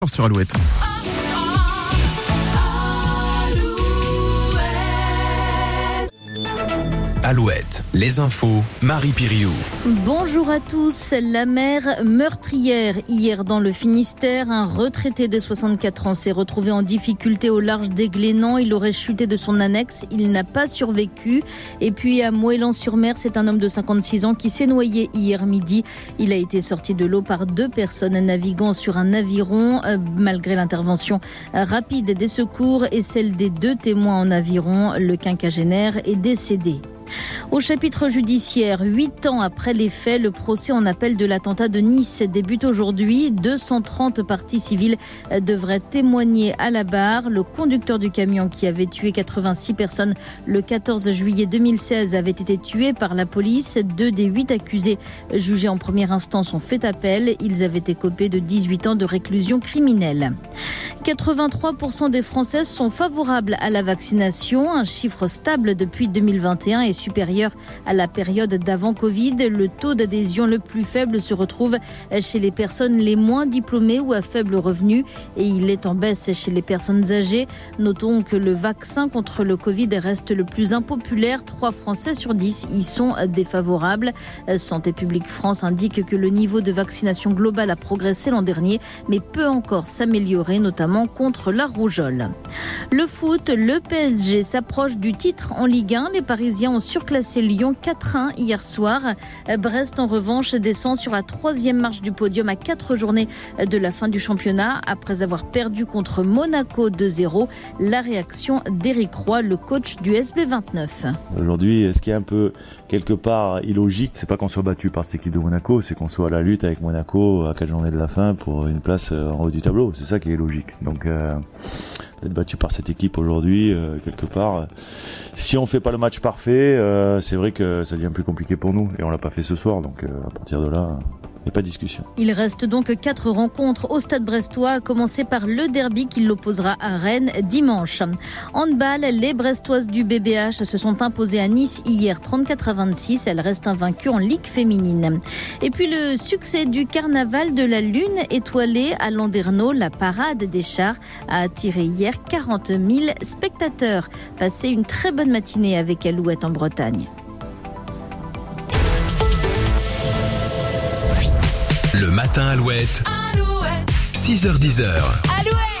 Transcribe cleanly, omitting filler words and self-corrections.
Sur Alouette. Alouette, les infos, Marie Piriou. Bonjour à tous. La mère meurtrière hier dans le Finistère. Un retraité de 64 ans s'est retrouvé en difficulté au large des Glénans. Il aurait chuté de son annexe. Il n'a pas survécu. Et puis à Moëlan-sur-Mer, c'est un homme de 56 ans qui s'est noyé hier midi. Il a été sorti de l'eau par 2 personnes naviguant sur un aviron. Malgré l'intervention rapide des secours et celle des 2 témoins en aviron, le quinquagénaire est décédé. Au chapitre judiciaire, 8 ans après les faits, le procès en appel de l'attentat de Nice débute aujourd'hui. 230 parties civiles devraient témoigner à la barre. Le conducteur du camion qui avait tué 86 personnes le 14 juillet 2016 avait été tué par la police. 2 des 8 accusés jugés en première instance ont fait appel. Ils avaient écopé de 18 ans de réclusion criminelle. 83% des Françaises sont favorables à la vaccination, un chiffre stable depuis 2021 et supérieur à la période d'avant Covid. Le taux d'adhésion le plus faible se retrouve chez les personnes les moins diplômées ou à faible revenu et il est en baisse chez les personnes âgées. Notons que le vaccin contre le Covid reste le plus impopulaire. 3 Français sur 10 y sont défavorables. Santé publique France indique que le niveau de vaccination globale a progressé l'an dernier, mais peut encore s'améliorer, notamment contre la rougeole. Le foot, le PSG s'approche du titre en Ligue 1. Les Parisiens ont surclassé Lyon 4-1 hier soir. Brest, en revanche, descend sur la 3e marche du podium à 4 journées de la fin du championnat. Après avoir perdu contre Monaco 2-0, la réaction d'Éric Roy, le coach du SB29. Aujourd'hui, ce qui est un peu quelque part illogique, c'est pas qu'on soit battu par cette équipe de Monaco, c'est qu'on soit à la lutte avec Monaco à 4 journées de la fin pour une place en haut du tableau. C'est ça qui est logique. Donc d'être battu par cette équipe aujourd'hui, quelque part, si on fait pas le match parfait, c'est vrai que ça devient plus compliqué pour nous et on l'a pas fait ce soir. Donc à partir de là, il n'y a pas de discussion. Il reste donc 4 rencontres au Stade brestois, à commencer par le derby qui l'opposera à Rennes dimanche. Handball, les Brestoises du BBH se sont imposées à Nice hier 34-26. Elles restent invaincues en Ligue féminine. Et puis le succès du carnaval de la Lune étoilée à Landerneau, la parade des chars, a attiré hier 40 000 spectateurs. Passez une très bonne matinée avec Alouette en Bretagne. Le matin Alouette. 6h-10h.